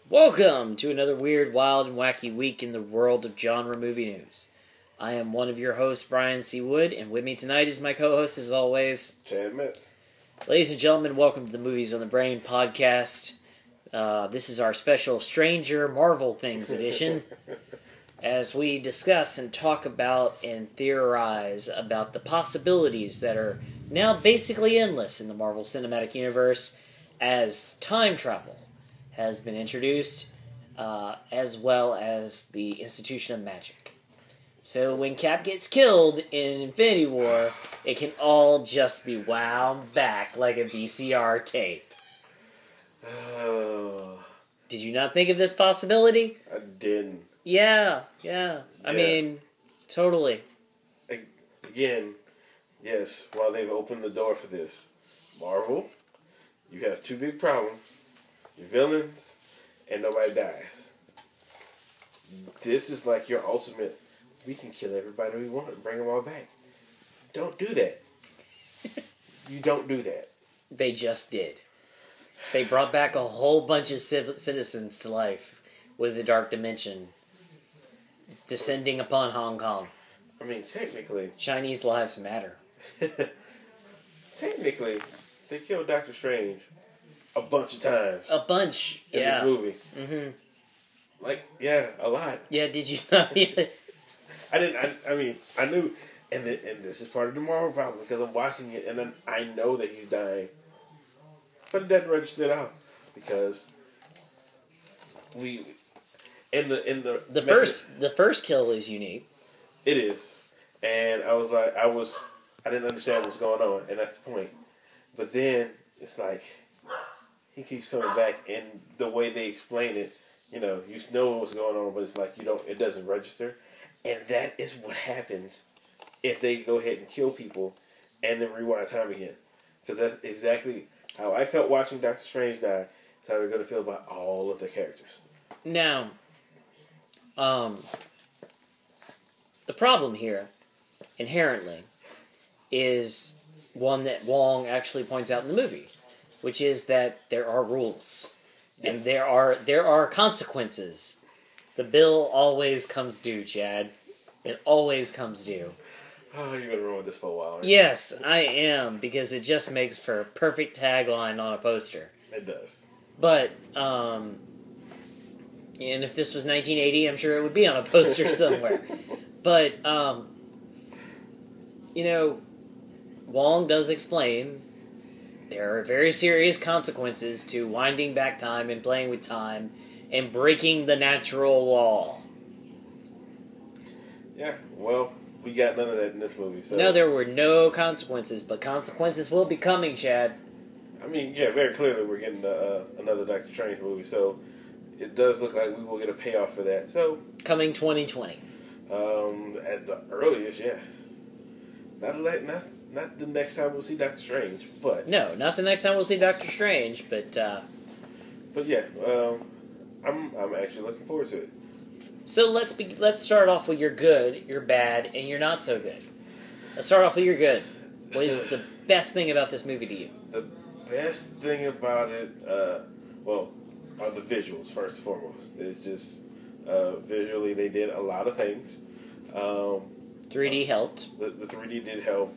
Welcome to another weird, wild, and wacky week in the world of genre movie news. I am one of your hosts, Brian C. Wood, and with me tonight is my co-host, as always, Chad Metz. Ladies and gentlemen, welcome to the Movies on the Brain podcast. This is our special Stranger Marvel Things edition, as we discuss and talk about and theorize about the possibilities that are now basically endless in the Marvel Cinematic Universe as time travel has been introduced, as well as the institution of magic. So when Cap gets killed in Infinity War, it can all just be wound back like a VCR tape. Did you not think of this possibility? I didn't. Yeah. I mean, totally. Again, yes, while they've opened the door for this, Marvel, you have two big problems. Your villains, and nobody dies. This is like your ultimate, we can kill everybody we want and bring them all back. Don't do that. You don't do that. They just did. They brought back a whole bunch of citizens to life with the Dark Dimension descending upon Hong Kong. I mean, technically... Chinese lives matter. Technically, they killed Doctor Strange a bunch of times. A bunch, in this movie. Mm-hmm. Like, yeah, a lot. Yeah, did you not? I knew, and this is part of the Marvel problem, because I'm watching it, and then I know that he's dying. But it doesn't register it out, because the first kill is unique. It is. And I didn't understand what's going on, and that's the point. But then, it's like, he keeps coming back, and the way they explain it, you know what's going on, but it's like it doesn't register. And that is what happens if they go ahead and kill people and then rewind time again. Because that's exactly how I felt watching Doctor Strange die. That's how they're going to feel about all of the characters. Now, the problem here, inherently, is one that Wong actually points out in the movie, which is that there are rules. Yes. And there are consequences. The bill always comes due, Chad. It always comes due. Oh, you're going to ruin this for a while, aren't you? Yes, I am, because it just makes for a perfect tagline on a poster. It does. But, and if this was 1980, I'm sure it would be on a poster somewhere. But, Wong does explain there are very serious consequences to winding back time and playing with time and breaking the natural law. Yeah, well, we got none of that in this movie. So. No, there were no consequences, but consequences will be coming, Chad. I mean, yeah, very clearly we're getting another Doctor Strange movie, so it does look like we will get a payoff for that. So coming 2020. At the earliest, yeah. Not the next time we'll see Doctor Strange, but... No, not the next time we'll see Doctor Strange, but... But yeah, I'm actually looking forward to it. So let's start off with your good, your bad, and your not so good. Let's start off with your good. What is the best thing about this movie to you? The best thing about it, are the visuals, first and foremost. It's just, visually they did a lot of things. 3D helped. The 3D did help.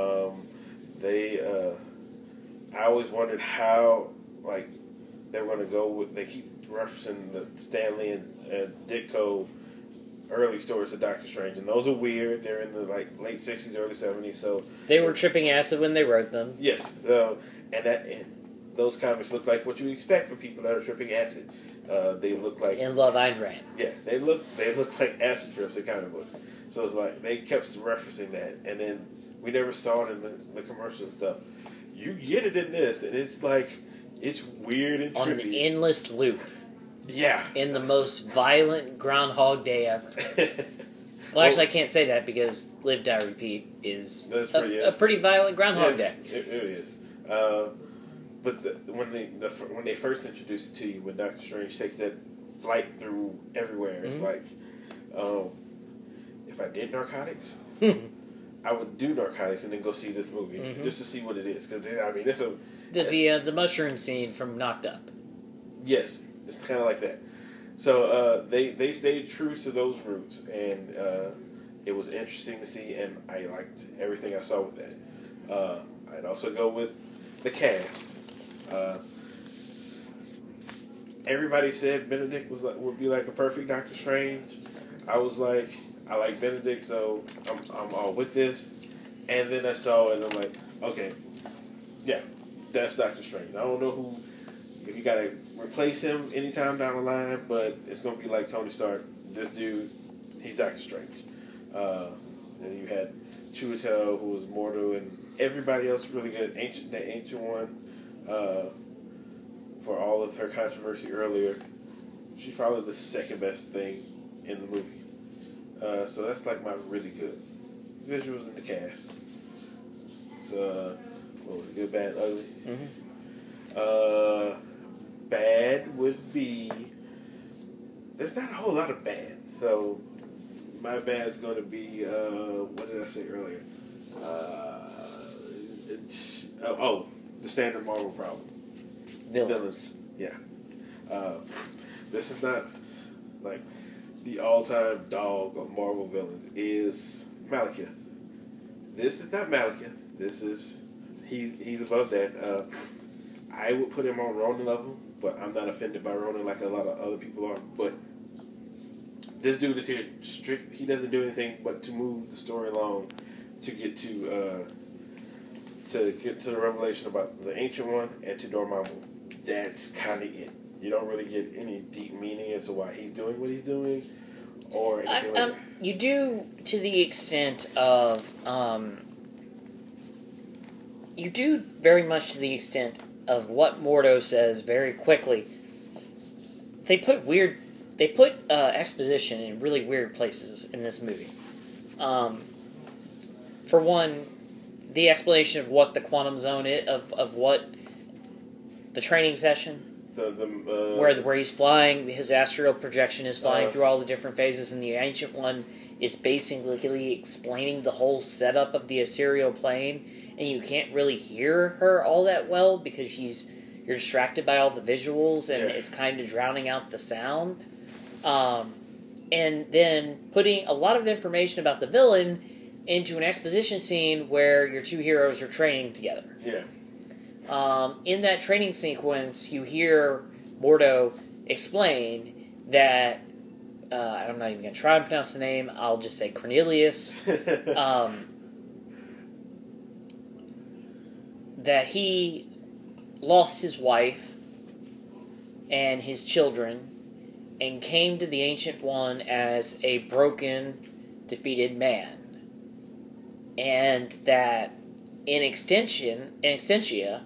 I always wondered how, they were going to go with, they keep referencing the Stan Lee and Ditko early stories of Doctor Strange, and those are weird. They're in the, late 60s, early 70s, so... They were tripping acid when they wrote them. Yes, so, and those comics look like what you expect for people that are tripping acid. They look like... In Love, Ayn Rand. Yeah, they look like acid trips in comic books. So it's like, they kept referencing that, and then we never saw it in the commercial stuff. You get it in this, and it's like, it's weird and trippy. On an endless loop. Yeah. In the most violent Groundhog Day ever. Well, actually, I can't say that because Live, Die, Repeat is a pretty violent Groundhog Day. It is. But when they first introduced it to you, when Doctor Strange takes that flight through everywhere, it's like, if I did narcotics, I would do narcotics and then go see this movie just to see what it is. Because it's the mushroom scene from Knocked Up. Yes, It's kind of like that. So they stayed true to those roots, and it was interesting to see, and I liked everything I saw with that. I'd also go with the cast. Everybody said Benedict would be like a perfect Doctor Strange. I was like, I like Benedict, so I'm all with this. And then I saw it, and I'm like, okay, yeah, that's Doctor Strange. I don't know who, if you gotta replace him anytime down the line, but it's gonna be like Tony Stark. This dude, he's Doctor Strange. Then you had Chiwetel, who was Mordo, and everybody else really good. The Ancient One, for all of her controversy earlier, she's probably the second best thing in the movie. So that's like my really good visuals in the cast. So, what was it? Good, bad, ugly? Mm-hmm. Bad would be... There's not a whole lot of bad. So, my bad is going to be... what did I say earlier? The standard Marvel problem. Villains. Yeah. This is not... Like, the all-time dog of Marvel villains is Malekith. This is not Malekith. This is... He's above that. I would put him on Ronin level, but I'm not offended by Ronin like a lot of other people are. But this dude is here strict. He doesn't do anything but to move the story along to get to the revelation about the Ancient One and to Dormammu. That's kind of it. You don't really get any deep meaning as to why he's doing what he's doing, or anything like that. You do to the extent of you do very much to the extent of what Mordo says very quickly. They put exposition in really weird places in this movie. For one, the explanation of what the quantum zone is, of what the training session, where he's flying, his astral projection is flying through all the different phases, and the Ancient One is basically explaining the whole setup of the ethereal plane. And you can't really hear her all that well because you're distracted by all the visuals and it's kind of drowning out the sound. And then putting a lot of information about the villain into an exposition scene where your two heroes are training together. Yeah. In that training sequence, you hear Mordo explain that I'm not even going to try and pronounce the name. I'll just say Cornelius. That he lost his wife and his children and came to the Ancient One as a broken, defeated man. And that in extensia,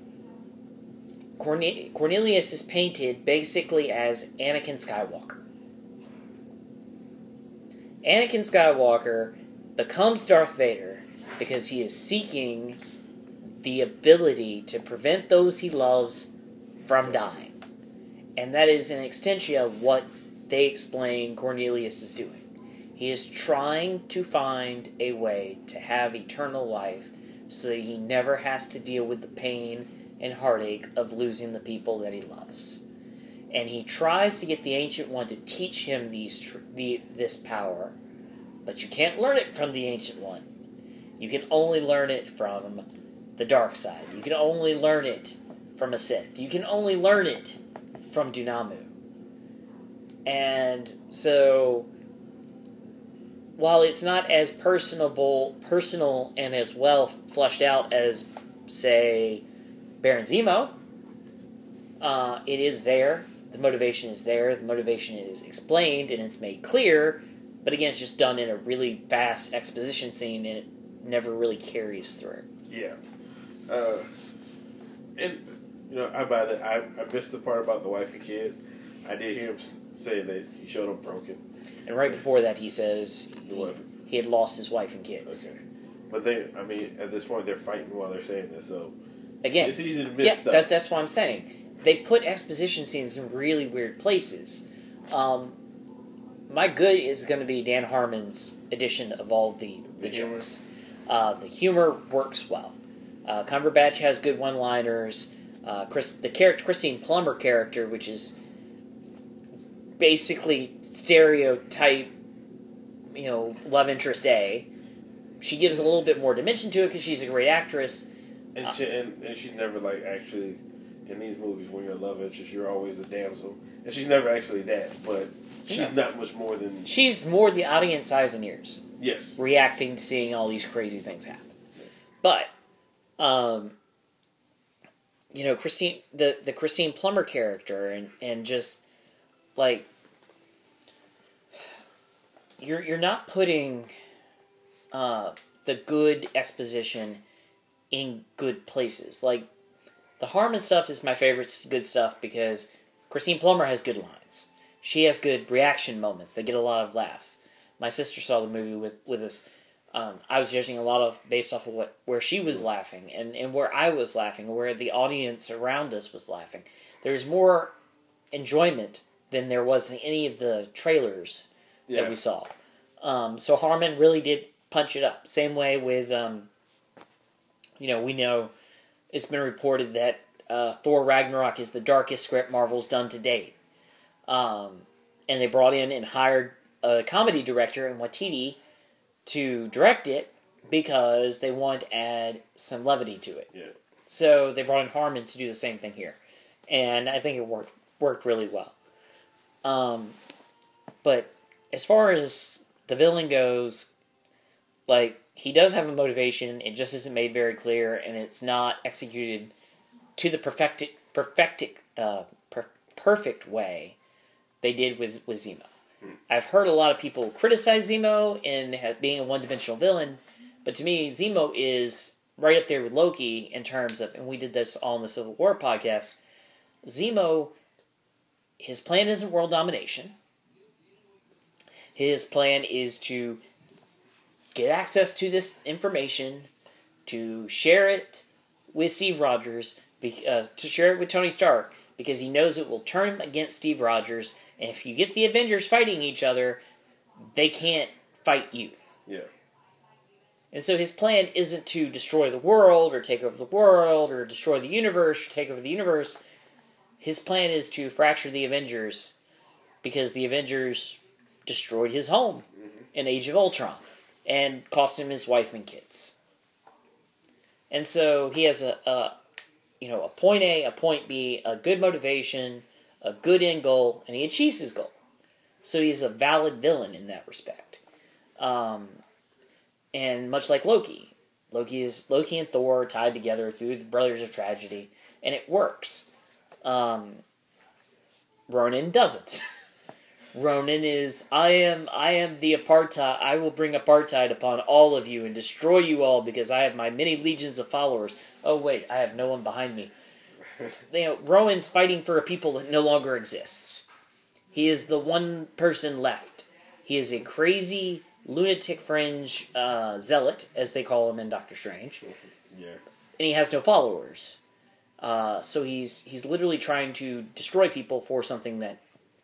Cornelius is painted basically as Anakin Skywalker. Anakin Skywalker becomes Darth Vader because he is seeking the ability to prevent those he loves from dying. And that is in extensia what they explain Cornelius is doing. He is trying to find a way to have eternal life so that he never has to deal with the pain and heartache of losing the people that he loves. And he tries to get the Ancient One to teach him this power, but you can't learn it from the Ancient One. You can only learn it from the dark side. You can only learn it from a Sith. You can only learn it from Dunamu. And so, while it's not as personal and as well fleshed out as, say, Baron Zemo, it is there. The motivation is there. The motivation is explained and it's made clear. But again, it's just done in a really fast exposition scene and it never really carries through. Yeah. And, I buy that. I missed the part about the wife and kids. I did hear him say that he showed them broken. And right before that, he says he had lost his wife and kids. Okay. But at this point, they're fighting while they're saying this, so... Again, it's easy to miss stuff. That's what I'm saying. They put exposition scenes in really weird places. My good is going to be Dan Harmon's edition of all the jokes. The humor works well. Cumberbatch has good one-liners. The Christine Plummer character, which is basically stereotype, love interest A. She gives a little bit more dimension to it because she's a great actress. And she's never, like, actually, in these movies, when you're a love interest, you're always a damsel. And she's never actually that, but she's not much more than... She's more the audience eyes and ears. Yes. Reacting to seeing all these crazy things happen. But, Christine, the Christine Plummer character, and just, like, you're not putting the good exposition in good places. Like, the Harmon stuff is my favorite good stuff because Christine Plummer has good lines. She has good reaction moments. They get a lot of laughs. My sister saw the movie with us. I was judging a lot of based off of where she was laughing and where I was laughing, where the audience around us was laughing. There's more enjoyment than there was in any of the trailers that we saw. So Harmon really did punch it up. Same way with, we know it's been reported that Thor Ragnarok is the darkest script Marvel's done to date. And they brought in and hired a comedy director in Waititi to direct it because they want to add some levity to it. Yeah. So they brought in Harmon to do the same thing here. And I think it worked really well. But as far as the villain goes, like, he does have a motivation, it just isn't made very clear, and it's not executed to the perfect way they did with Zemo. I've heard a lot of people criticize Zemo in being a one-dimensional villain, but to me, Zemo is right up there with Loki in terms of, and we did this all in the Civil War podcast, Zemo, his plan isn't world domination. His plan is to get access to this information, to share it with Steve Rogers, to share it with Tony Stark, because he knows it will turn him against Steve Rogers, and if you get the Avengers fighting each other, they can't fight you. Yeah. And so his plan isn't to destroy the world, or take over the world, or destroy the universe, or take over the universe. His plan is to fracture the Avengers, because the Avengers destroyed his home in Age of Ultron, and cost him his wife and kids. And so he has a point A, a point B, a good motivation, a good end goal, and he achieves his goal. So he's a valid villain in that respect. And much like Loki and Thor are tied together through the Brothers of Tragedy, and it works. Ronan doesn't. Ronan is, I am the apartheid. I will bring apartheid upon all of you and destroy you all because I have my many legions of followers. Oh wait, I have no one behind me. Rowan's fighting for a people that no longer exists. He is the one person left. He is a crazy, lunatic fringe zealot, as they call him in Doctor Strange. Yeah. And he has no followers. So he's literally trying to destroy people for something that,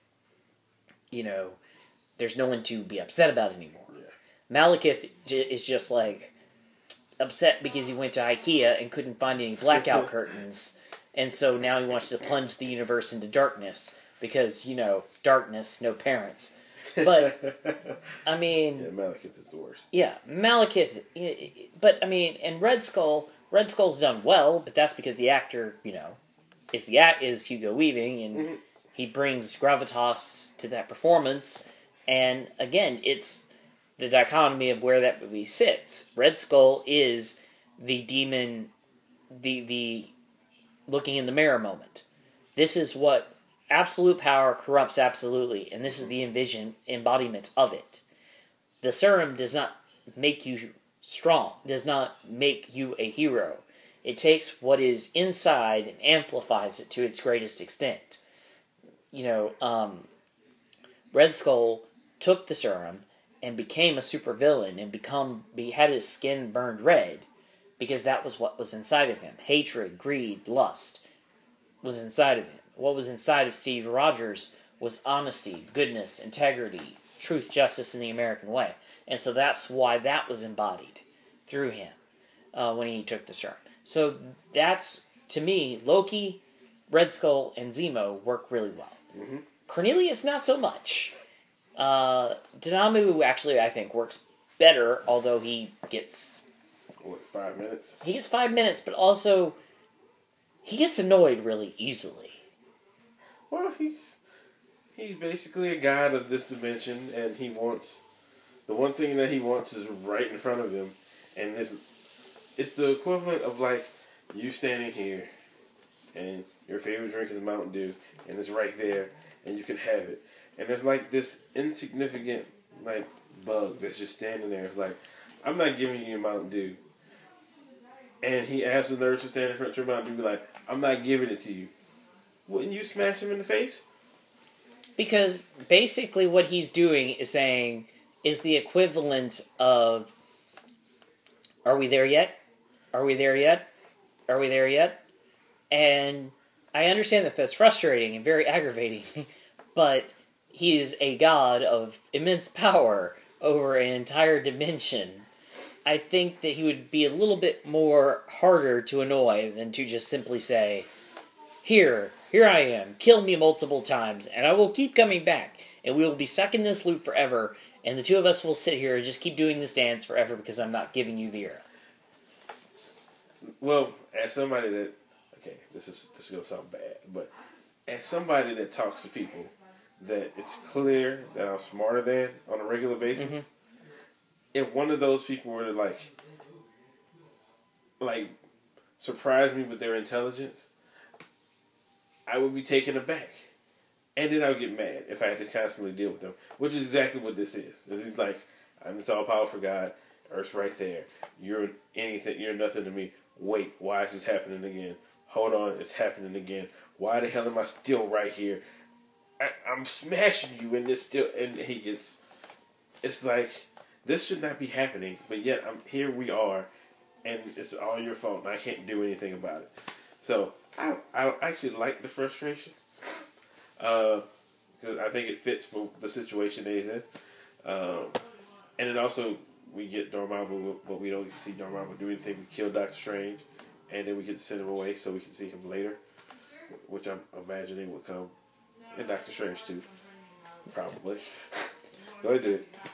there's no one to be upset about anymore. Yeah. Malekith is just like upset because he went to IKEA and couldn't find any blackout curtains, and so now he wants to plunge the universe into darkness because, darkness, no parents. But, I mean... Yeah, Malekith is the worst. Yeah, Malekith... But, I mean, and Red Skull's done well, but that's because the actor, is Hugo Weaving, and he brings gravitas to that performance, and, again, it's the dichotomy of where that movie sits. Red Skull is the demon, the looking in the mirror moment. This is what absolute power corrupts absolutely, and this is the embodiment of it. The serum does not make you strong, does not make you a hero. It takes what is inside and amplifies it to its greatest extent. Red Skull took the serum and became a supervillain and had his skin burned red because that was what was inside of him. Hatred, greed, lust was inside of him. What was inside of Steve Rogers was honesty, goodness, integrity, truth, justice, in the American way. And so that's why that was embodied through him when he took the serum. So that's, to me, Loki, Red Skull, and Zemo work really well. Mm-hmm. Cornelius, not so much. Danamu actually, I think, works better, although he gets... What, 5 minutes? He gets 5 minutes, but also he gets annoyed really easily. Well, he's basically a god of this dimension, and he wants... The one thing that he wants is right in front of him, and it's the equivalent of, like, you standing here, and your favorite drink is Mountain Dew, and it's right there, and you can have it. And there's, like, this insignificant, like, bug that's just standing there. It's like, I'm not giving you Mountain Dew. And he asks the nurse to stand in front of your Mountain Dew, be like, I'm not giving it to you. Wouldn't you smash him in the face? Because basically what he's doing is saying, is the equivalent of, are we there yet? Are we there yet? Are we there yet? And I understand that that's frustrating and very aggravating, but he is a god of immense power over an entire dimension. I think that he would be a little bit more harder to annoy than to just simply say, here I am, kill me multiple times, and I will keep coming back, and we will be stuck in this loop forever, and the two of us will sit here and just keep doing this dance forever because I'm not giving you Vera. Well, as somebody that... Okay, this is going to sound bad, but as somebody that talks to people that it's clear that I'm smarter than on a regular basis, if one of those people were to, like, surprise me with their intelligence, I would be taken aback. And then I would get mad if I had to constantly deal with them, which is exactly what this is. Because he's like, I'm this all-powerful God, Earth's right there. You're anything, you're nothing to me. Wait, why is this happening again? Hold on, it's happening again. Why the hell am I still right here? I'm smashing you, and he gets... It's like, this should not be happening, but yet here we are, and it's all your fault, and I can't do anything about it. So, I actually like the frustration. Because I think it fits for the situation that he's in. And then also, we get Dormammu, but we don't get to see Dormammu do anything. We kill Doctor Strange, and then we get to send him away so we can see him later, which I'm imagining would come in Doctor Strange too, probably. Go ahead, do it.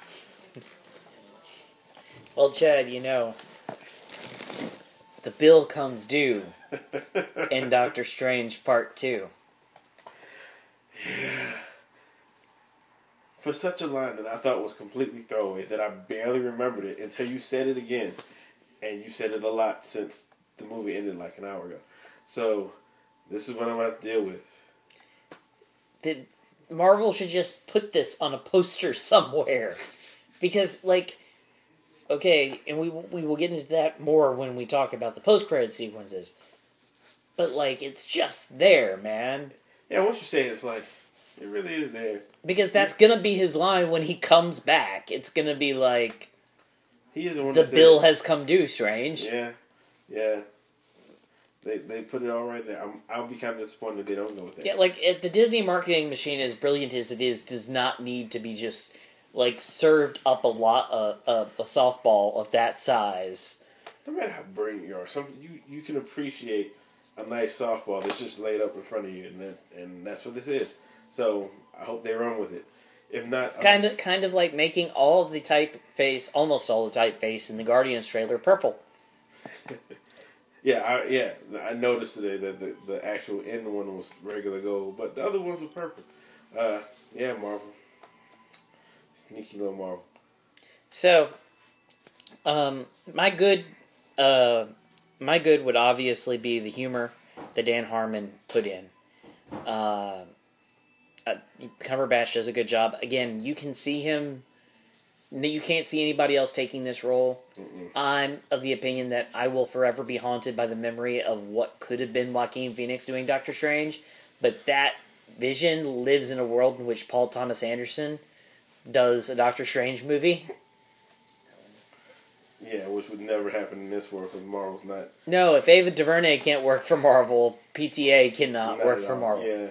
Well, Chad, you know, the bill comes due in Doctor Strange Part 2. Yeah. For such a line that I thought was completely throwaway, that I barely remembered it until you said it again. And you said it a lot since the movie ended like an hour ago. So, this is what I'm going to have to deal with. Marvel should just put this on a poster somewhere. Because, like, okay, and we will get into that more when we talk about the post-credit sequences. But, like, it's just there, man. Yeah, once you say it, it's like, it really is there. Because that's gonna be his line when he comes back. It's gonna be like, he is the one the bill has come due, Strange. Yeah, yeah. They put it all right there. I'll be kind of disappointed if they don't go with that. Yeah, like, the Disney marketing machine, as brilliant as it is, does not need to be just, like, served up a softball of that size. No matter how brilliant you are, you can appreciate a nice softball that's just laid up in front of you, and that's what this is. So I hope they run with it. If not, kind of like making all of the typeface, almost all the typeface in the Guardians trailer purple. I noticed today that the actual end one was regular gold, but the other ones were purple. Marvel, sneaky little Marvel. So, my good would obviously be the humor that Dan Harmon put in. Cumberbatch does a good job. Again, you can see him. You can't see anybody else taking this role. Mm-mm. I'm of the opinion that I will forever be haunted by the memory of what could have been Joaquin Phoenix doing Doctor Strange, but that vision lives in a world in which Paul Thomas Anderson does a Doctor Strange movie. Yeah, which would never happen in this world because Marvel's not... No, if Ava DuVernay can't work for Marvel, PTA cannot work for Marvel. Yeah.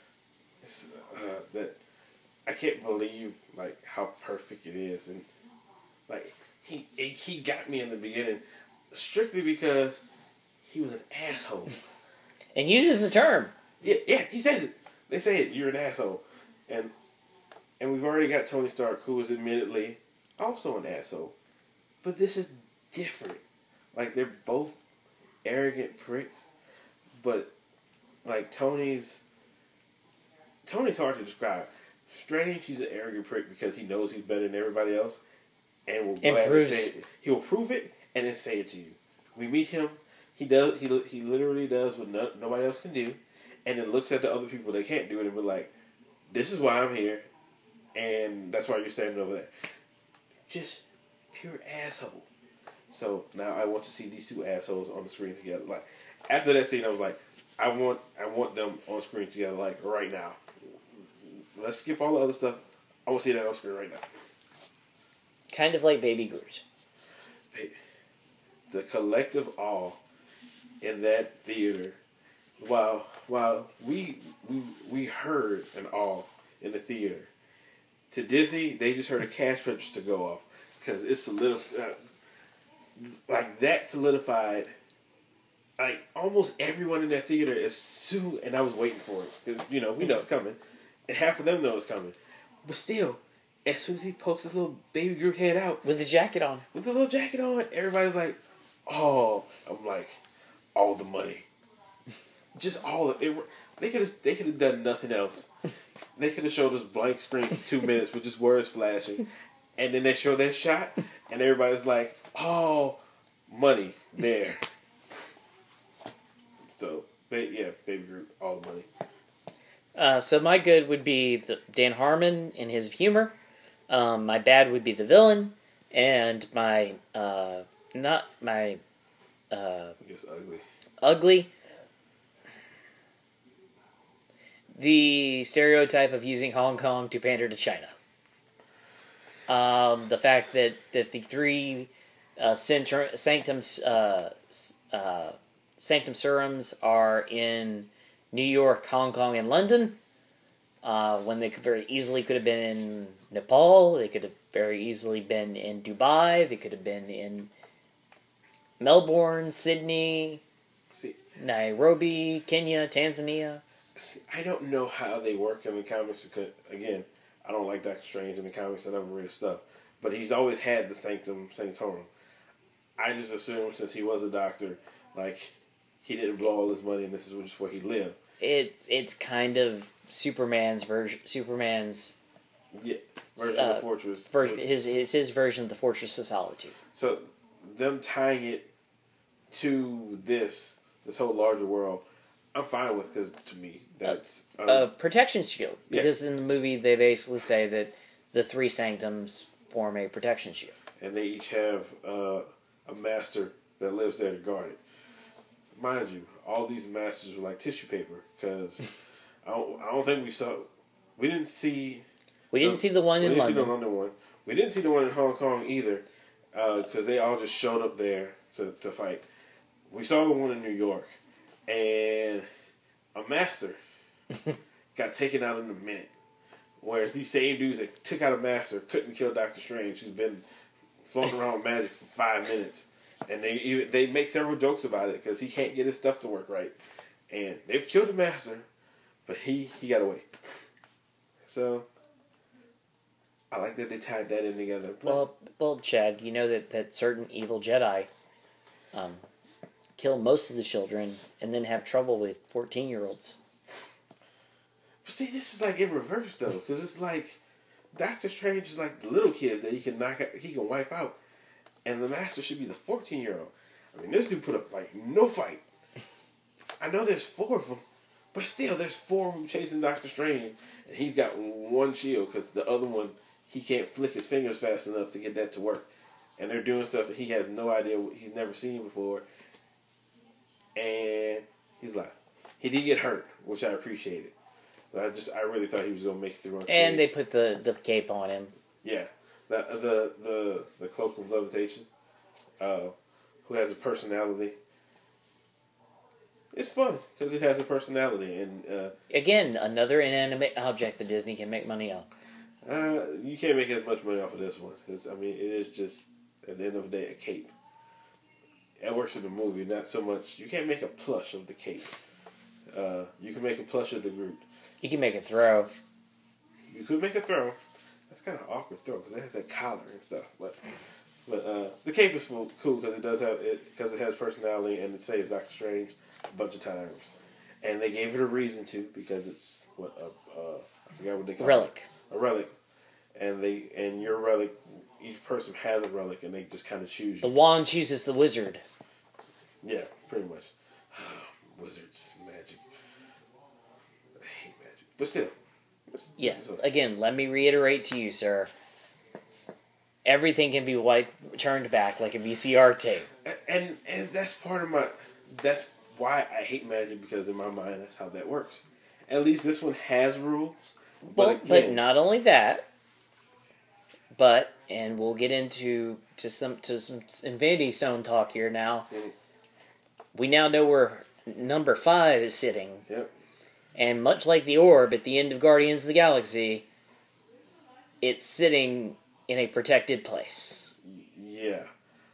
That I can't believe like how perfect it is, and like he got me in the beginning strictly because he was an asshole. And uses the term. Yeah, he says it. They say it. You're an asshole, and we've already got Tony Stark, who is admittedly also an asshole, but this is different. Like they're both arrogant pricks, but like Tony's hard to describe. Strange, he's an arrogant prick because he knows he's better than everybody else, and will gladly say it. He will prove it and then say it to you. We meet him. He does. He literally does what nobody else can do, and then looks at the other people that can't do it and be like, "This is why I'm here, and that's why you're standing over there." Just pure asshole. So now I want to see these two assholes on the screen together. Like after that scene, I was like, I want them on screen together. Like right now. Let's skip all the other stuff. I want to see that on screen right now. Kind of like Baby Groot. The collective awe in that theater, while we heard an awe in the theater, to Disney they just heard a cash register go off because it's solidified. Like that solidified. Like almost everyone in that theater is soon, and I was waiting for it because we know it's coming, and half of them know it's coming, but still. As soon as he pokes his little Baby Groot head out with the jacket on, everybody's like, "Oh!" I'm like, all the money, just all of it. They could have done nothing else. They could have showed us blank screen for 2 minutes with just words flashing, and then they show that shot, and everybody's like, "Oh, money there." So, Baby Groot, all the money. So my good would be Dan Harmon and his humor. My bad would be the villain, and my I guess ugly. The stereotype of using Hong Kong to pander to China. The fact that the three sanctum serums are in New York, Hong Kong, and London. When they very easily could have been in Nepal, they could have very easily been in Dubai, they could have been in Melbourne, Sydney, Nairobi, Kenya, Tanzania. I don't know how they work in the comics because, again, I don't like Doctor Strange in the comics. I never read his stuff. But he's always had the Sanctum Sanctorum. I just assumed since he was a doctor, like, he didn't blow all his money and this is just where he lives. It's kind of Superman's version. Version of the Fortress. His version of the Fortress of Solitude. So them tying it to this whole larger world, I'm fine with because to me that's a protection shield. Because in the movie they basically say that the three sanctums form a protection shield, and they each have a master that lives there to guard it. Mind you, all these masters were like tissue paper because I don't think we didn't see the one in London. See the London one. We didn't see the one in Hong Kong either because they all just showed up there to fight. We saw the one in New York, and a master got taken out in a minute. Whereas these same dudes that took out a master couldn't kill Doctor Strange, who's been floating around with magic for 5 minutes. And they make several jokes about it because he can't get his stuff to work right. And they've killed the master, but he got away. So, I like that they tied that in together. Well, Chad, you know that certain evil Jedi kill most of the children and then have trouble with 14-year-olds. But see, this is like in reverse, though. Because it's like Doctor Strange is like the little kids that he can wipe out. And the master should be the 14-year-old. I mean, this dude put up, like, no fight. I know there's 4 of them, but still, there's 4 of them chasing Doctor Strange, and he's got one shield, because the other one, he can't flick his fingers fast enough to get that to work. And they're doing stuff that he has no idea, he's never seen before. And he's like, he did get hurt, which I appreciated. But I really thought he was going to make it through unscathed. And they put the cape on him. Yeah. The cloak of levitation, who has a personality. It's fun because it has a personality, and again, another inanimate object that Disney can make money on. You can't make as much money off of this one because it is just at the end of the day a cape. It works in the movie, not so much. You can't make a plush of the cape. You can make a plush of the Groot. You can make a throw. You could make a throw. That's kind of an awkward throw because it has that collar and stuff. But the cape is cool because it does have it because it has personality and it saves Doctor Strange a bunch of times. And they gave it a reason to because it's I forgot what they call Relic. it. A relic. And your relic, each person has a relic and they just kind of choose you. The wand chooses the wizard. Yeah, pretty much. Wizards, magic. I hate magic. But still. Yeah. Again, let me reiterate to you, sir. Everything can be turned back like a VCR tape. And that's part of that's why I hate magic, because in my mind that's how that works. At least this one has rules. But not only that, and we'll get into some Infinity Stone talk here now. Mm-hmm. We now know where number 5 is sitting. Yep. And much like the orb at the end of Guardians of the Galaxy, it's sitting in a protected place. Yeah.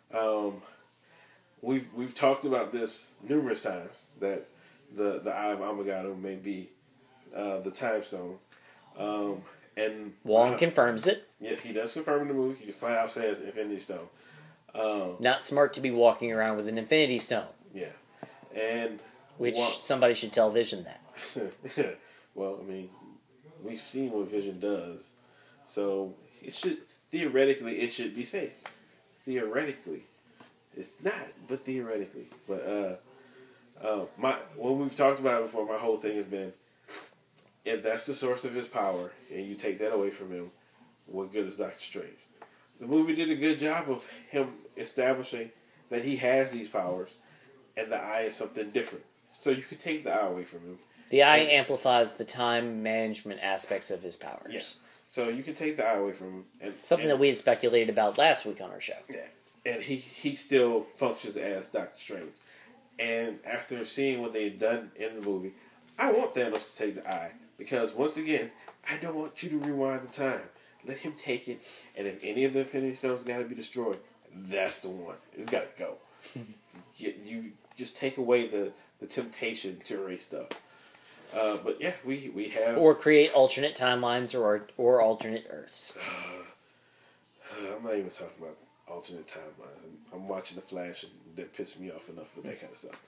We've talked about this numerous times, that the Eye of Agamotto may be the Time Stone. And Wong confirms it. Yeah, he does confirm in the movie. He flat out says Infinity Stone. Not smart to be walking around with an Infinity Stone. Yeah. And somebody should tell Vision that. Well, I mean, we've seen what Vision does, so theoretically it should be safe. Theoretically, it's not, but theoretically. But when we've talked about it before, my whole thing has been, if that's the source of his power and you take that away from him, what good is Doctor Strange? The movie did a good job of him establishing that he has these powers, and the eye is something different. So you could take the eye away from him. The eye amplifies the time management aspects of his powers. Yeah. So you can take the eye away from him. Something that we had speculated about last week on our show. Yeah. And he still functions as Doctor Strange. And after seeing what they had done in the movie, I want Thanos to take the eye. Because, once again, I don't want you to rewind the time. Let him take it. And if any of the Infinity Stones got to be destroyed, that's the one. It's got to go. You just take away the temptation to erase stuff. But yeah, we have... Or create alternate timelines or alternate Earths. I'm not even talking about alternate timelines. I'm watching The Flash and they're pissing me off enough with that kind of stuff.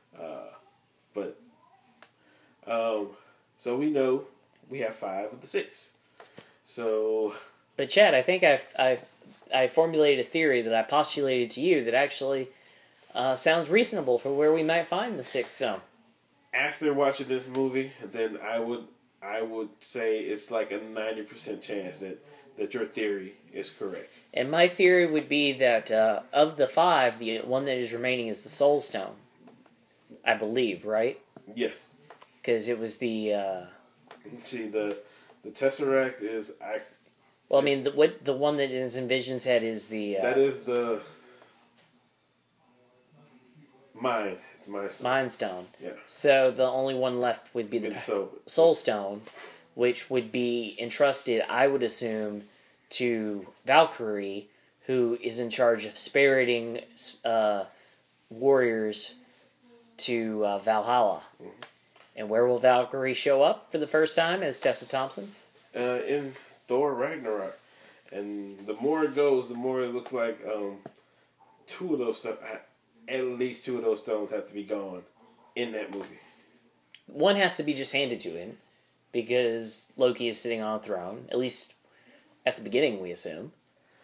So we know we have 5 of the 6. So... But Chad, I think I formulated a theory that I postulated to you that actually sounds reasonable for where we might find the 6th stone. After watching this movie, then I would say it's like a 90% chance that your theory is correct. And my theory would be that of the 5, the one that is remaining is the Soul Stone. I believe, right? Yes. Because it was the... See, the Tesseract is... the one that is in Vision's head is the... that is the... Mind. It's Mind Stone. Yeah. So the only one left would be the Soul Stone, which would be entrusted, I would assume, to Valkyrie, who is in charge of spiriting warriors to Valhalla. Mm-hmm. And where will Valkyrie show up for the first time as Tessa Thompson? In Thor Ragnarok. And the more it goes, the more it looks like 2 of those stuff... At least 2 of those stones have to be gone in that movie. One has to be just handed to him because Loki is sitting on a throne. At least at the beginning, we assume.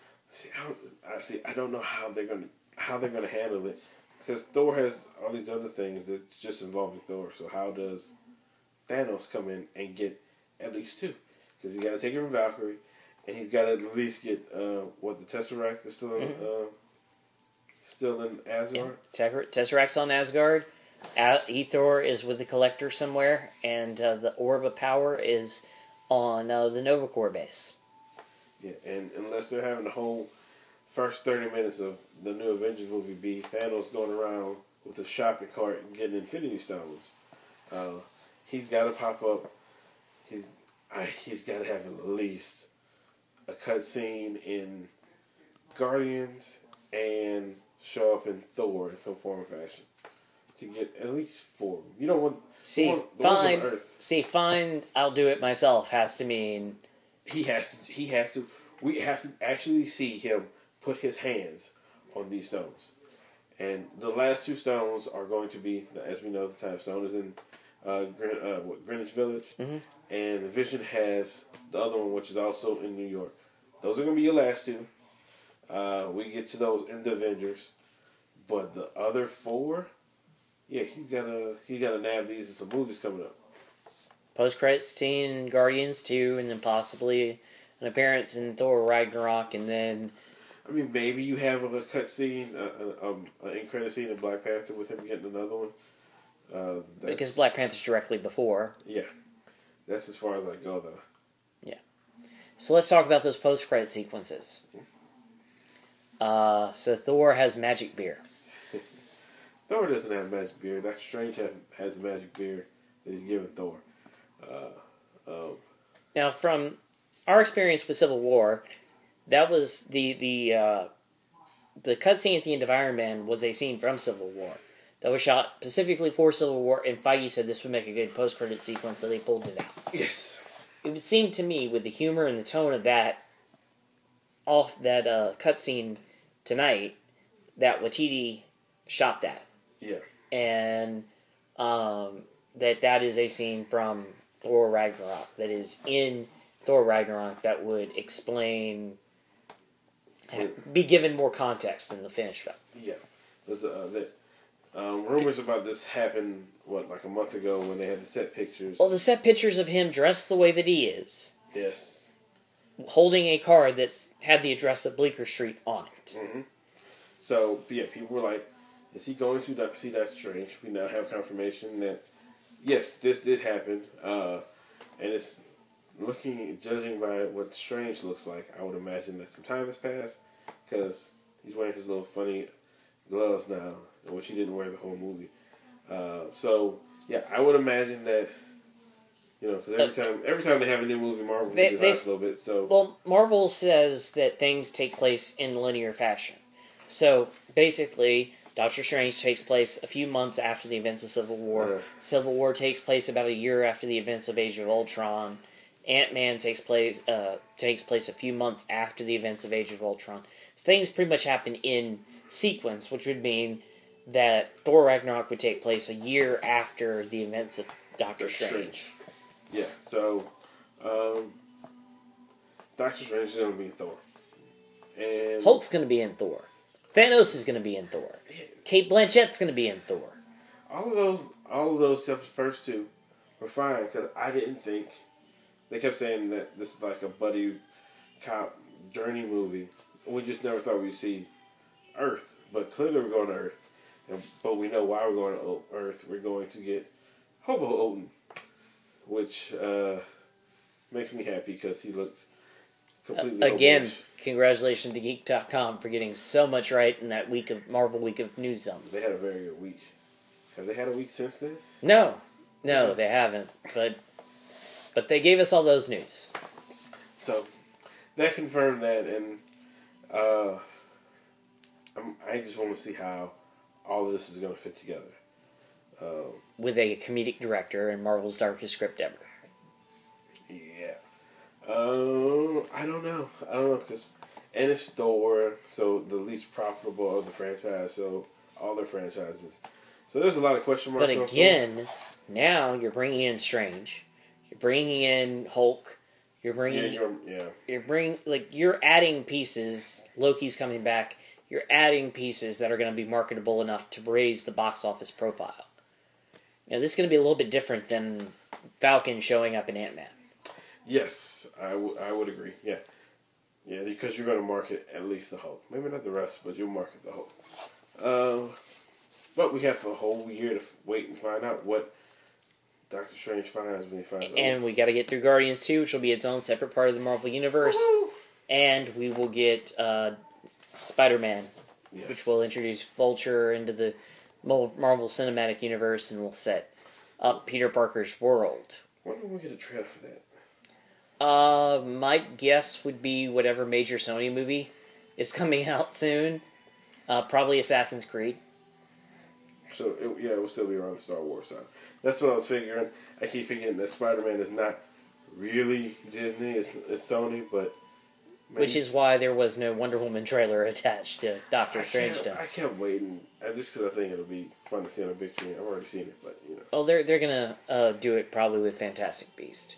I don't know how they're gonna handle it, because Thor has all these other things that's just involving Thor. So how does Thanos come in and get at least 2? Because he's got to take it from Valkyrie, and he's got to at least get the Tesseract is still in. Mm-hmm. Still in Asgard? Yeah. Tesseract's on Asgard. Ethor is with the Collector somewhere. And the Orb of Power is on the Nova Corps base. Yeah, and unless they're having the whole first 30 minutes of the new Avengers movie be Thanos going around with a shopping cart and getting Infinity Stones, he's got to pop up. He's got to have at least a cutscene in Guardians and show up in Thor in some form or fashion. to get at least 4. You don't want See, the ones on fine. Earth. See, fine. I'll do it myself. Has to mean He has to. He has to. We have to actually see him put his hands on these stones. And the last 2 stones are going to be, as we know, the time stone is in Greenwich Village, and the Vision has the other one, which is also in New York. Those are going to be your last 2. We get to those in the Avengers, but the other 4, yeah, he's gotta nab these in some movies coming up. post-credit scene in Guardians 2, and then possibly an appearance in Thor Ragnarok, and then I mean, maybe you have a cut scene, an end credit scene in Black Panther with him getting another one. because Black Panther's directly before. Yeah, that's as far as I go, though. Yeah. So let's talk about those post-credit sequences. So Thor has magic beer. Thor doesn't have magic beer. Doctor Strange has a magic beer that he's giving Thor. Now, from our experience with Civil War, that was the cutscene at the end of Iron Man was a scene from Civil War that was shot specifically for Civil War, and Feige said this would make a good post-credit sequence, so they pulled it out. Yes. It would seem to me, with the humor and the tone of that cutscene tonight, that Waititi shot that. Yeah. And that is a scene from Thor Ragnarok that is in Thor Ragnarok that would explain, be given more context in the finished film. Yeah. There's rumors about this happened, like a month ago when they had the set pictures. Well, the set pictures of him dressed the way that he is, Yes. holding a card that's had the address of Bleecker Street on it. Mm-hmm. So, yeah, people were like, is he going to see Doctor Strange? We now have confirmation that, yes, this did happen. And it's judging by what Strange looks like, I would imagine that some time has passed, because he's wearing his little funny gloves now, which he didn't wear the whole movie. So, yeah, I would imagine that, because every time they have a new movie, Marvel movies a little bit. So, well, Marvel says that things take place in linear fashion. So, basically, Doctor Strange takes place a few months after the events of Civil War. Civil War takes place about a year after the events of Age of Ultron. Ant-Man takes place a few months after the events of Age of Ultron. So things pretty much happen in sequence, which would mean that Thor Ragnarok would take place a year after the events of Doctor Strange. Yeah, so Doctor Strange is going to be in Thor. And Hulk's going to be in Thor. Thanos is going to be in Thor. Kate Blanchett's going to be in Thor. All of those except the first 2 were fine, because I didn't think, they kept saying that this is like a buddy cop journey movie. We just never thought we'd see Earth, but clearly we're going to Earth. But we know why we're going to Earth. We're going to get Hobo Odin, which makes me happy because he looks completely again, Hobo-ish. Congratulations to Geek.com for getting so much right in that week of Marvel Week of News Dumps. They had a very good week. Have they had a week since then? No, they haven't. But they gave us all those news. So that confirmed that, and I just want to see how all of this is going to fit together. With a comedic director and Marvel's darkest script ever. Yeah. I don't know, and it's Thor, so the least profitable of the franchise, so all their franchises. So there's a lot of question marks. But again, now you're bringing in Strange, you're bringing in Hulk, you're adding pieces. Loki's coming back. You're adding pieces that are going to be marketable enough to raise the box office profile. Now, this is going to be a little bit different than Falcon showing up in Ant-Man. Yes, I would agree. Yeah, because you're going to market at least the Hulk. Maybe not the rest, but you'll market the Hulk. But we have a whole year to wait and find out what Doctor Strange finds when he finds out. And we got to get through Guardians 2, which will be its own separate part of the Marvel Universe. Woo-hoo! And we will get Spider-Man, Yes. which will introduce Vulture into the Marvel Cinematic Universe and will set up Peter Parker's world. When do we get a trailer for that? My guess would be whatever major Sony movie is coming out soon. Probably Assassin's Creed. So it will still be around the Star Wars time. That's what I was figuring. I keep forgetting that Spider-Man is not really Disney. It's Sony, but which is why there was no Wonder Woman trailer attached to Doctor Strange. I kept waiting, just because I think it'll be fun to see on a big screen. I've already seen it, but you know. Oh, they're gonna do it probably with Fantastic Beast.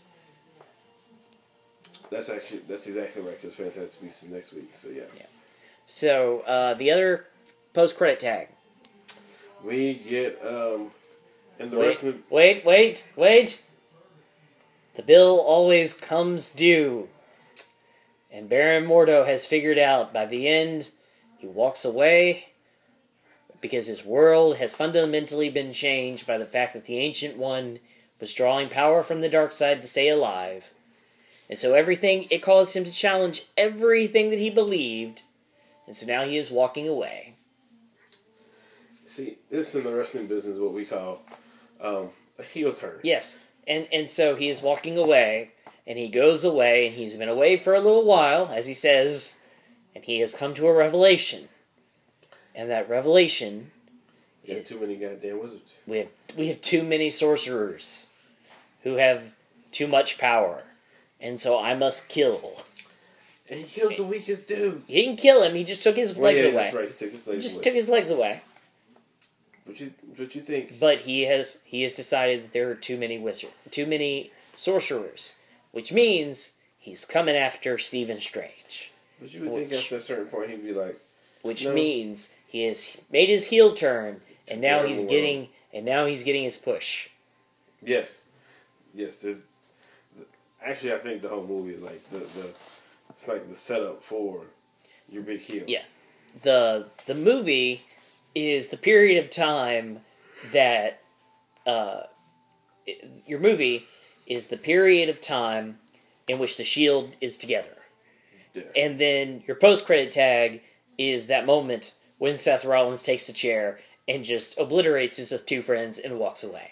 That's exactly right, because Fantastic Beasts is next week. So yeah. So the other post-credit tag. We get and the rest of the... Wait. The bill always comes due. And Baron Mordo has figured out by the end, he walks away because his world has fundamentally been changed by the fact that the Ancient One was drawing power from the dark side to stay alive. And so it caused him to challenge everything that he believed. And so now he is walking away. See, this in the wrestling business what we call a heel turn. Yes. And so he is walking away, and he goes away, and he's been away for a little while, as he says, and he has come to a revelation. And that revelation... We have too many goddamn wizards. We have too many sorcerers who have too much power. And so I must kill. And he kills the weakest dude. He didn't kill him, he just took his legs away. That's right, he took his legs away. He just took his legs away. What you think? But he has decided that there are too many sorcerers, which means he's coming after Stephen Strange. But you would think after a certain point he'd be like, which means he has made his heel turn, and now he's getting his push. Yes. Actually, I think the whole movie is like it's like the setup for your big heel. Yeah, the movie is the period of time that your movie is the period of time in which the Shield is together. Yeah. And then your post-credit tag is that moment when Seth Rollins takes the chair and just obliterates his two friends and walks away.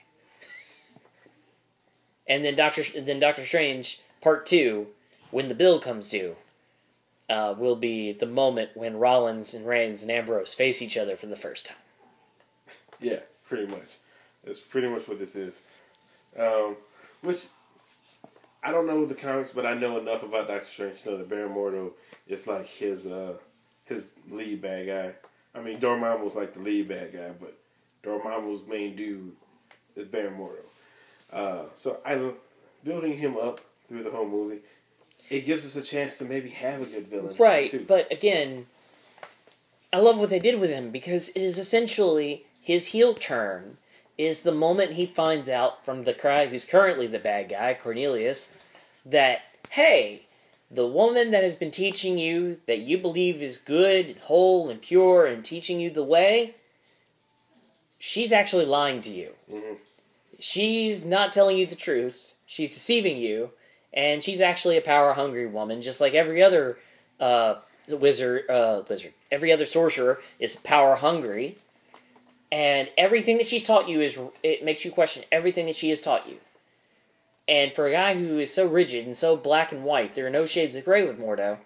And then Doctor Strange Part 2, when the bill comes due, will be the moment when Rollins and Reigns and Ambrose face each other for the first time. Yeah, pretty much. That's pretty much what this is. Which, I don't know the comics, but I know enough about Doctor Strange to know that Baron Mordo is like his lead bad guy. I mean, Dormammu's like the lead bad guy, but Dormammu's main dude is Baron Mordo. So I'm building him up through the whole movie. It gives us a chance to maybe have a good villain. Right, too. But again, I love what they did with him because it is essentially his heel turn is the moment he finds out from the guy who's currently the bad guy, Cornelius, that, hey, the woman that has been teaching you that you believe is good and whole and pure and teaching you the way, she's actually lying to you. Mm-hmm. She's not telling you the truth. She's deceiving you. And she's actually a power-hungry woman, just like every other wizard, every other sorcerer is power-hungry. And everything that she's taught you it makes you question everything that she has taught you. And for a guy who is so rigid and so black and white, there are no shades of gray with Mordo.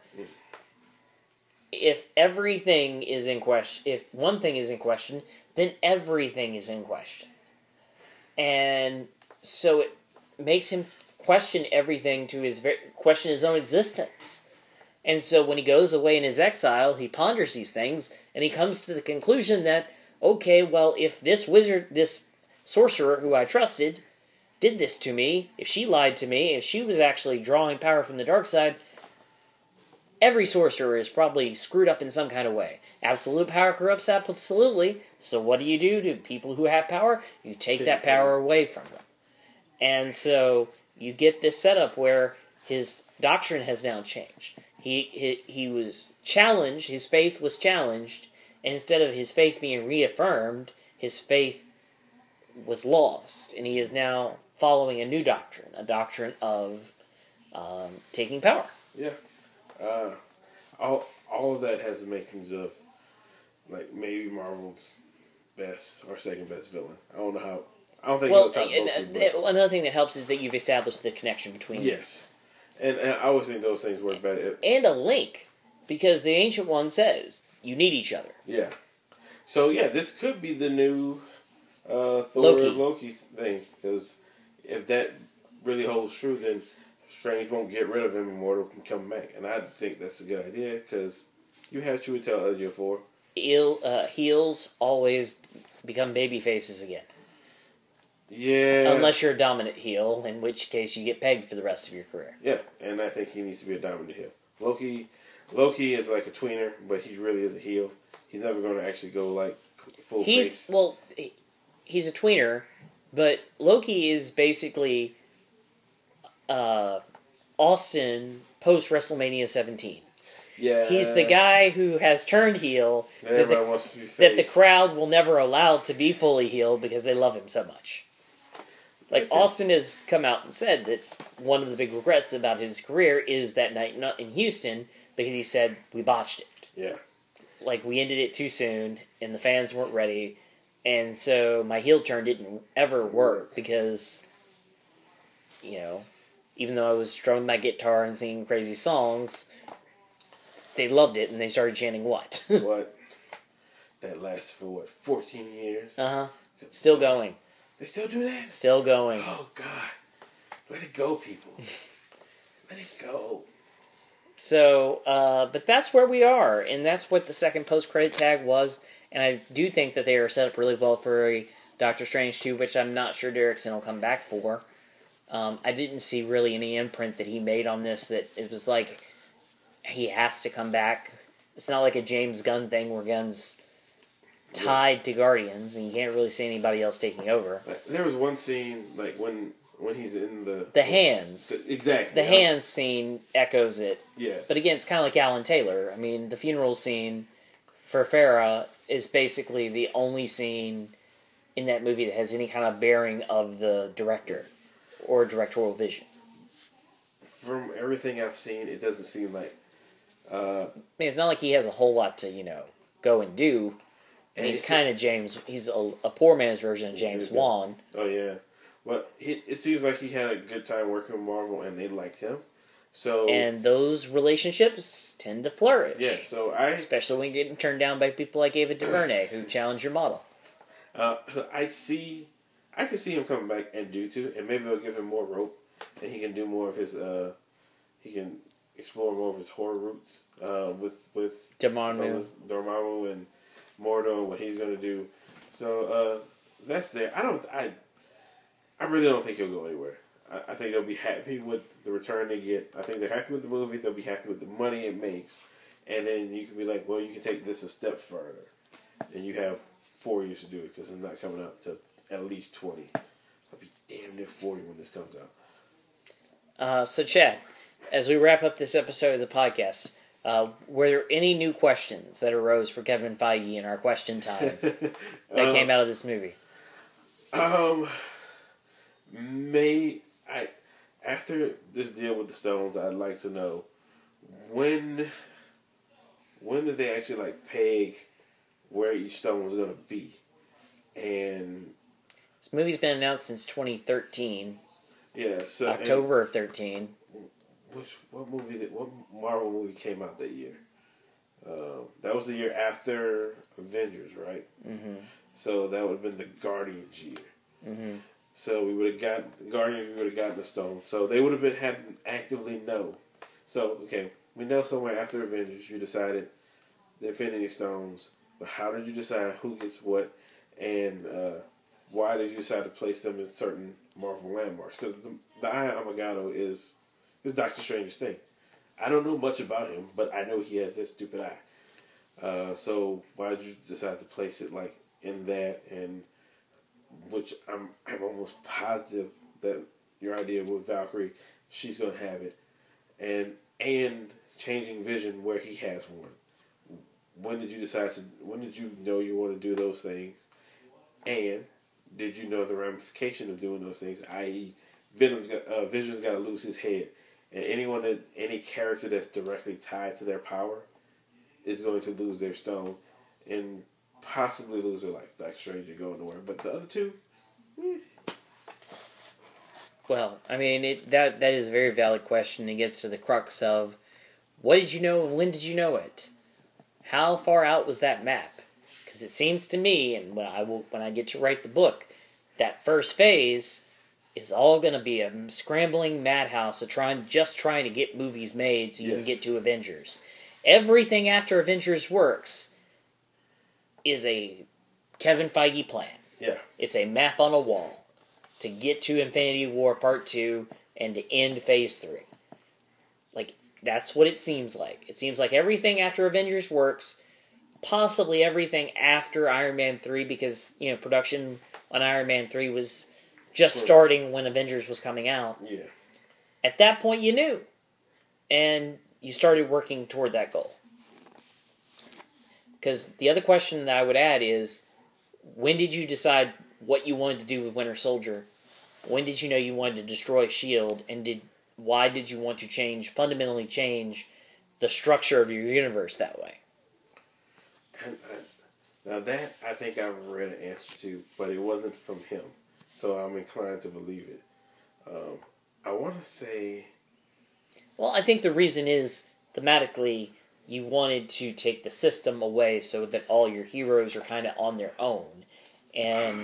If everything is in question, if one thing is in question, then everything is in question. And so it makes him question everything question his own existence. And so when he goes away in his exile, he ponders these things, and he comes to the conclusion that, okay, well, if this sorcerer who I trusted, did this to me, if she lied to me, if she was actually drawing power from the dark side, every sorcerer is probably screwed up in some kind of way. Absolute power corrupts absolutely, so what do you do to people who have power? You take that power away from them. And so you get this setup where his doctrine has now changed. He was challenged, his faith was challenged, and instead of his faith being reaffirmed, his faith was lost, and he is now following a new doctrine, a doctrine of taking power. Yeah. All of that has the makings of, like, maybe Marvel's best or second best villain. I don't know how. I don't think he'll top both. Another thing that helps is that you've established the connection between. Yes, and I always think those things work better. And a link, because the Ancient One says you need each other. Yeah. So yeah, this could be the new Loki thing, because if that really holds true, then Strange won't get rid of him and Mortal can come back. And I think that's a good idea, because you have Chiwetel Ejiofor. Heels always become baby faces again. Yeah. Unless you're a dominant heel, in which case you get pegged for the rest of your career. Yeah, and I think he needs to be a dominant heel. Loki is like a tweener, but he really is a heel. He's never going to actually go like full face. Well, he's a tweener, but Loki is basically Austin post WrestleMania 17. Yeah, he's the guy who has turned heel that the crowd will never allow to be fully healed because they love him so much. Like, Austin has come out and said that one of the big regrets about his career is that night in Houston, because he said, we botched it. Yeah. Like, we ended it too soon, and the fans weren't ready, and so my heel turn didn't ever work, because, you know, even though I was strumming my guitar and singing crazy songs, they loved it, and they started chanting what? What? That lasted for, 14 years? Uh-huh. Still going. They still do that? Still going. Oh, God. Let it go, people. Let it go. So, but that's where we are, and that's what the second post-credit tag was, and I do think that they are set up really well for a Doctor Strange 2, which I'm not sure Derrickson will come back for. I didn't see really any imprint that he made on this that it was like he has to come back. It's not like a James Gunn thing where Gunn's tied to Guardians, and you can't really see anybody else taking over. There was one scene, like, when he's in the hands. Exactly. The hands scene echoes it. Yeah. But again, it's kind of like Alan Taylor. I mean, the funeral scene for Farah is basically the only scene in that movie that has any kind of bearing of the director or directorial vision. From everything I've seen, it doesn't seem like... I mean, it's not like he has a whole lot to, go and do. And he's kind of he's a poor man's version of James Wan. Oh, yeah. Well, it seems like he had a good time working with Marvel, and they liked him. And those relationships tend to flourish. Yeah, especially when you're getting turned down by people like Ava DuVernay, who challenge your model. So I can see him coming back and do too, and maybe they'll give him more rope, and he can do more of his, he can explore more of his horror roots, with Dormammu and Mordo and what he's going to do. So, that's there. I really don't think he'll go anywhere. I think they'll be happy with the return they get. I think they're happy with the movie. They'll be happy with the money it makes. And then you can be like, well, you can take this a step further. And you have 4 years to do it, because it's not coming out to at least 20. I'll be damn near 40 when this comes out. So, Chad, as we wrap up this episode of the podcast, were there any new questions that arose for Kevin Feige in our question time that came out of this movie? After this deal with the stones, I'd like to know when did they actually peg where each stone was going to be? And this movie's been announced since 2013. Yeah, so October of 13. What Marvel movie came out that year? That was the year after Avengers, right? Mm-hmm. So that would have been the Guardians year. Mm-hmm. So we would have gotten Guardians. We would have gotten the stone. So they would have had to actively know. So we know somewhere after Avengers you decided the Infinity Stones. But how did you decide who gets what, and why did you decide to place them in certain Marvel landmarks? Because the Eye of Agamotto is Doctor Strange's thing. I don't know much about him, but I know he has that stupid eye. So why did you decide to place it in that, and which I'm almost positive that your idea with Valkyrie, she's gonna have it, and changing Vision where he has one. When did you know you want to do those things, and did you know the ramification of doing those things? I.e., Vision's got to lose his head. And any character that's directly tied to their power is going to lose their stone and possibly lose their life. Like Strange and go nowhere. But the other two, Well, I mean, that is a very valid question. It gets to the crux of what did you know and when did you know it? How far out was that map? Because Because it seems to me, and when I get to write the book, that first phase is all going to be a scrambling madhouse of trying to get movies made so you can get to Avengers. Everything after Avengers works is a Kevin Feige plan. Yeah. It's a map on a wall to get to Infinity War Part 2 and to end Phase 3. Like, that's what it seems like. It seems like everything after Avengers works, possibly everything after Iron Man 3, because, production on Iron Man 3 was just starting when Avengers was coming out. Yeah. At that point, you knew. And you started working toward that goal. Because the other question that I would add is, when did you decide what you wanted to do with Winter Soldier? When did you know you wanted to destroy S.H.I.E.L.D.? And why did you want to fundamentally change the structure of your universe that way? And now that I think I've read an answer to, but it wasn't from him. So I'm inclined to believe it. I want to say... Well, I think the reason is, thematically, you wanted to take the system away so that all your heroes are kind of on their own. And...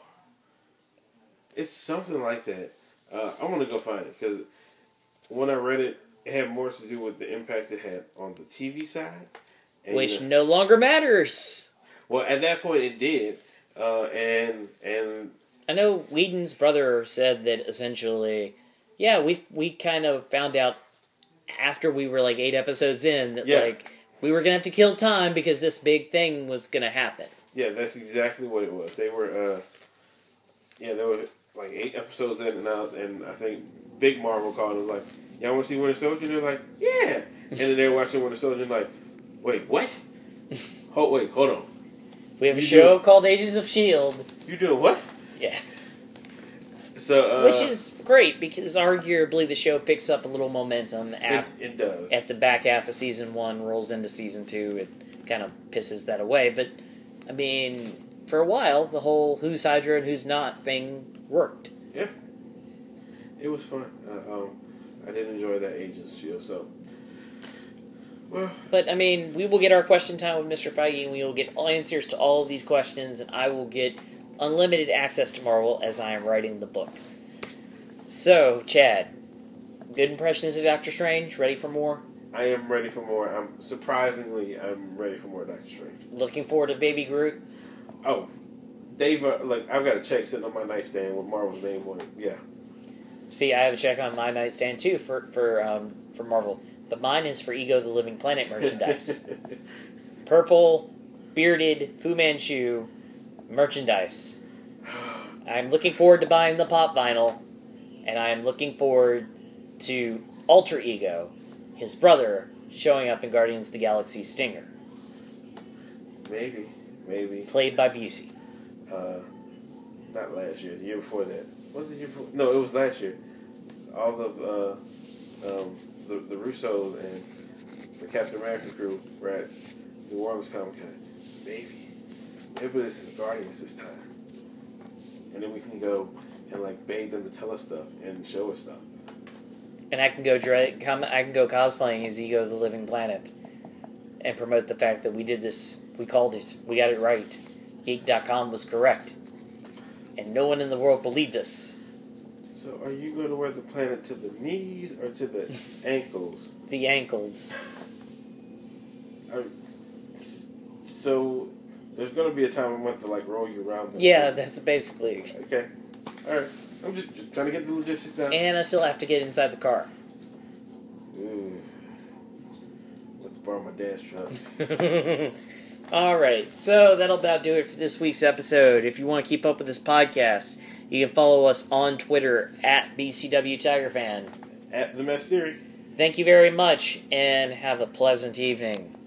It's something like that. I want to go find it, because when I read it, it had more to do with the impact it had on the TV side. And, which no longer matters. Well, at that point it did. And I know Whedon's brother said that essentially, yeah, we kind of found out after we were like 8 episodes in that like we were gonna have to kill time because this big thing was gonna happen. Yeah, that's exactly what it was. They were they were like 8 episodes in and out, and I think Big Marvel called them like, y'all want to see Winter Soldier? And they're like, yeah. And then they're watching Winter Soldier and like, wait, what? Hold on. We have a show called Agents of S.H.I.E.L.D. You doing what? Yeah. So, which is great, because arguably the show picks up a little momentum. It does. At the back half of Season 1, rolls into Season 2, it kind of pisses that away. But, I mean, for a while, the whole who's Hydra and who's not thing worked. Yeah. It was fun. I did enjoy that Agents of S.H.I.E.L.D., so... Well, but, I mean, we will get our question time with Mr. Feige, and we will get answers to all of these questions, and I will get unlimited access to Marvel as I am writing the book. So, Chad, good impressions of Doctor Strange? Ready for more? I am ready for more. I'm ready for more Doctor Strange. Looking forward to Baby Groot? Oh, Dave, I've got a check sitting on my nightstand with Marvel's name on it. Yeah. See, I have a check on my nightstand, too, for Marvel. But mine is for Ego the Living Planet merchandise. Purple, bearded, Fu Manchu merchandise. I'm looking forward to buying the pop vinyl, and I'm looking forward to Alter Ego, his brother, showing up in Guardians of the Galaxy Stinger. Maybe. Played by Busey. Not last year, the year before that. Was it the year before? No, it was last year. All of the Russos and the Captain America crew were at New Orleans Comic Con. Maybe it's in Guardians this time, and then we can go and beg them to tell us stuff and show us stuff. And I can go cosplaying as Ego the Living Planet and promote the fact that we did this. We called it. We got it right. Geek.com was correct, and no one in the world believed us. So are you going to wear the planet to the knees or to the ankles? The ankles. So there's going to be a time I'm going to roll you around. Yeah, that's basically. Okay. All right. I'm just trying to get the logistics down. And I still have to get inside the car. Ooh. Let's borrow my dad's truck. Alright, so that'll about do it for this week's episode. If you want to keep up with this podcast, you can follow us on Twitter at BCW TigerFan. At The Mess Theory. Thank you very much, and have a pleasant evening.